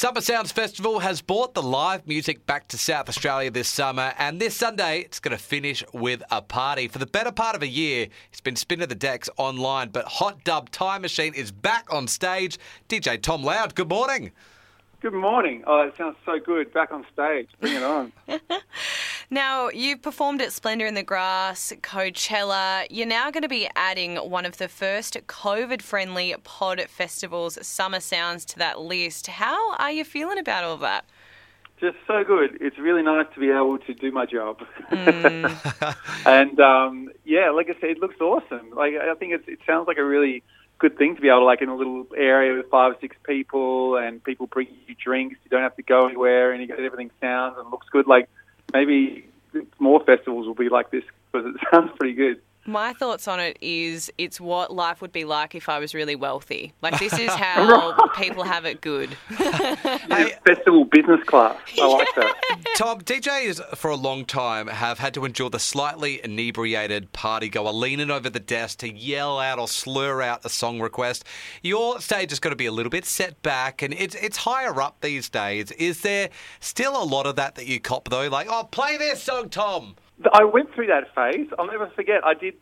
Summer Sounds Festival has brought the live music back to South Australia this summer, and this Sunday it's going to finish with a party. For the better part of a year, it's been spinning the decks online, but Hot Dub Time Machine is back on stage. DJ Tom Loud, good morning. Good morning. Oh, that sounds so good. Back on stage. Bring it on. Now, you've performed at Splendour in the Grass, Coachella. You're now going to be adding one of the first COVID-friendly pod festivals, Summer Sounds, to that list. How are you feeling about all that? Just so good. It's really nice to be able to do my job. And, like I said, it looks awesome. I think it sounds like a really good thing to be able to, in a little area with 5 or 6 people, and people bring you drinks. You don't have to go anywhere, and everything sounds and looks good. Maybe more festivals will be like this because it sounds pretty good. My thoughts on it is it's what life would be like if I was really wealthy. This is how people have it good. Festival business class. I like that. Tom, DJs for a long time have had to endure the slightly inebriated partygoer leaning over the desk to yell out or slur out a song request. Your stage is going to be a little bit set back, and it's higher up these days. Is there still a lot of that you cop, though? Play this song, Tom. I went through that phase. I'll never forget. I did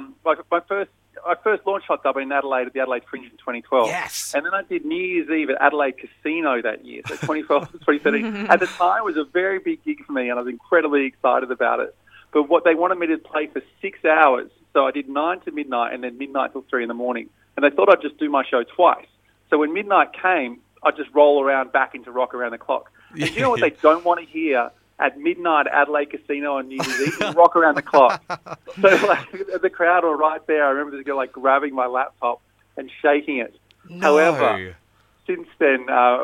I first launched Hot Dub in Adelaide at the Adelaide Fringe in 2012. Yes. And then I did New Year's Eve at Adelaide Casino that year, so 2012 to 2013. At the time, it was a very big gig for me, and I was incredibly excited about it. But what they wanted me to play for 6 hours, so I did 9 to midnight and then midnight till 3 in the morning. And they thought I'd just do my show twice. So when midnight came, I'd just roll around back into Rock Around the Clock. And do you know what they don't want to hear at midnight at Adelaide Casino on New Year's Eve? Rock Around the Clock. So the crowd were right there. I remember this guy grabbing my laptop and shaking it. No. However, since then,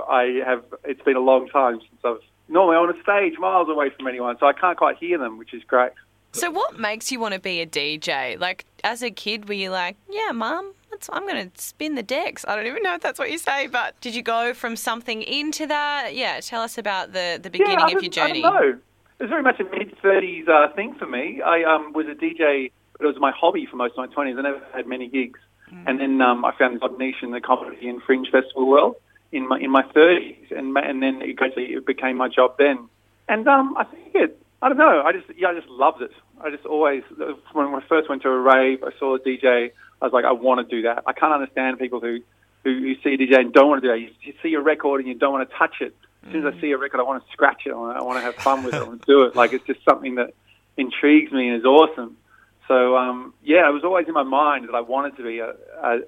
it's been a long time since I've normally on a stage miles away from anyone, so I can't quite hear them, which is great. So what makes you want to be a DJ? As a kid, were you like, yeah, Mum, I'm going to spin the decks? I don't even know if that's what you say, but did you go from something into that? Yeah, tell us about the beginning of your journey. I don't know. It was very much a mid-30s thing for me. I was a DJ, but it was my hobby for most of my 20s. I never had many gigs. And then I found this odd niche in the comedy and fringe festival world in my 30s, and then it became my job then. And I think I don't know. I just loved it. I just always, when I first went to a rave, I saw a DJ. I was like, I want to do that. I can't understand people who see a DJ and don't want to do that. You see a record and you don't want to touch it. As soon as I see a record, I want to scratch it. I want to have fun with it. I want to do it. It's just something that intrigues me and is awesome. So, it was always in my mind that I wanted to be a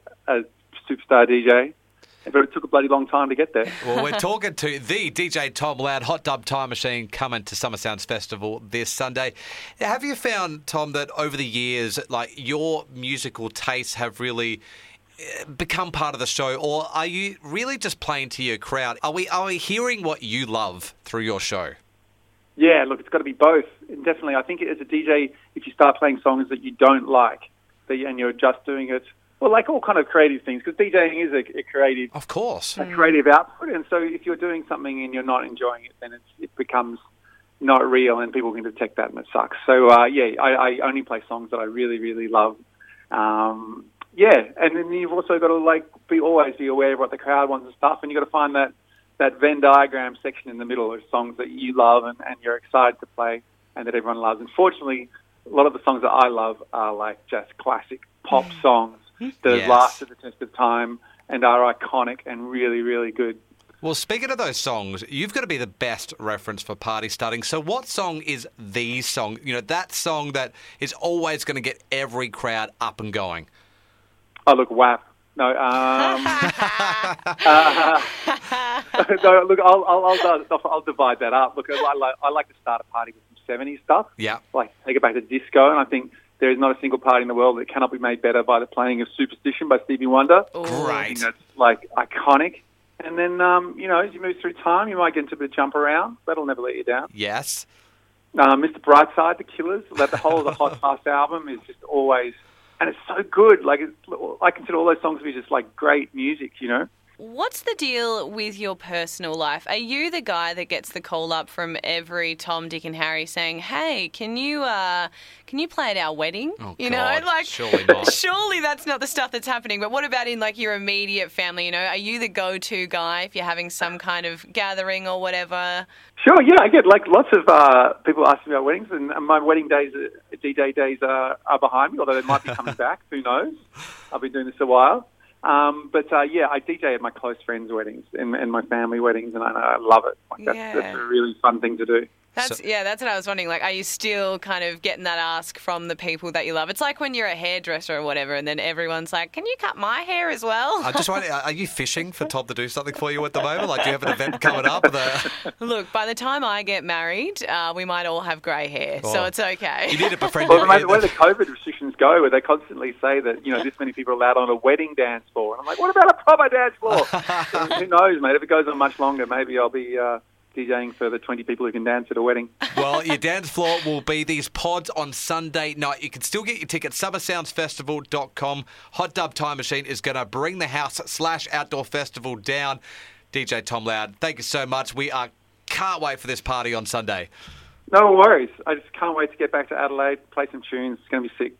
superstar DJ. But it took a bloody long time to get there. Well, we're talking to the DJ Tom Loud, Hot Dub Time Machine, coming to Summer Sounds Festival this Sunday. Have you found, Tom, that over the years, your musical tastes have really become part of the show, or are you really just playing to your crowd? Are we hearing what you love through your show? Yeah, look, it's got to be both. And definitely, I think as a DJ, if you start playing songs that you don't like, and you're just doing it, well, all kind of creative things, because DJing is a creative, of course, a creative output. And so if you're doing something and you're not enjoying it, then it becomes not real, and people can detect that, and it sucks. So I only play songs that I really, really love. And then you've also got to always be aware of what the crowd wants and stuff, and you've got to find that Venn diagram section in the middle of songs that you love and you're excited to play and that everyone loves. And fortunately, a lot of the songs that I love are just classic pop songs that have lasted the test of time and are iconic and really, really good. Well, speaking of those songs, you've got to be the best reference for party starting. So what song is the song, that song that is always going to get every crowd up and going? Oh, look, WAP. No, no, look, I'll divide that up. Look, I like to start a party with some 70s stuff. Yeah. Take it back to disco, and I think there is not a single party in the world that cannot be made better by the playing of Superstition by Stevie Wonder. Great. That's iconic. And then, as you move through time, you might get into a bit of Jump Around. That'll never let you down. Yes. Mr. Brightside, The Killers. The whole of the Hot Fast album is just always, and it's so good. I consider all those songs to be just great music, What's the deal with your personal life? Are you the guy that gets the call up from every Tom, Dick and Harry saying, hey, can you play at our wedding? Oh, you God, know, like surely not. surely that's not the stuff that's happening. But what about in like your immediate family? You know, are you the go-to guy if you're having some kind of gathering or whatever? Sure, yeah, I get like lots of people asking me about weddings, and my wedding days, DJ days are behind me, although they might be coming back. Who knows? I've been doing this a while. Yeah, I DJ at my close friends' weddings and my family weddings, and I love it. Like that's a really fun thing to do. That's what I was wondering. Like, are you still kind of getting that ask from the people that you love? It's like when you're a hairdresser or whatever, and then everyone's like, "Can you cut my hair as well?" I'm just wondering, are you fishing for Tom to do something for you at the moment? Like, do you have an event coming up? Look, by the time I get married, we might all have grey hair, so it's okay. You need to befriend. Well, where the COVID restrictions go, where they constantly say that this many people are allowed on a wedding dance floor, and I'm like, what about a proper dance floor? Who knows, mate? If it goes on much longer, maybe I'll be DJing for the 20 people who can dance at a wedding. Well, your dance floor will be these pods on Sunday night. You can still get your tickets, summersoundsfestival.com. Hot Dub Time Machine is going to bring the house/outdoor festival down. DJ Tom Loud, thank you so much. We can't wait for this party on Sunday. No worries. I just can't wait to get back to Adelaide, play some tunes. It's going to be sick.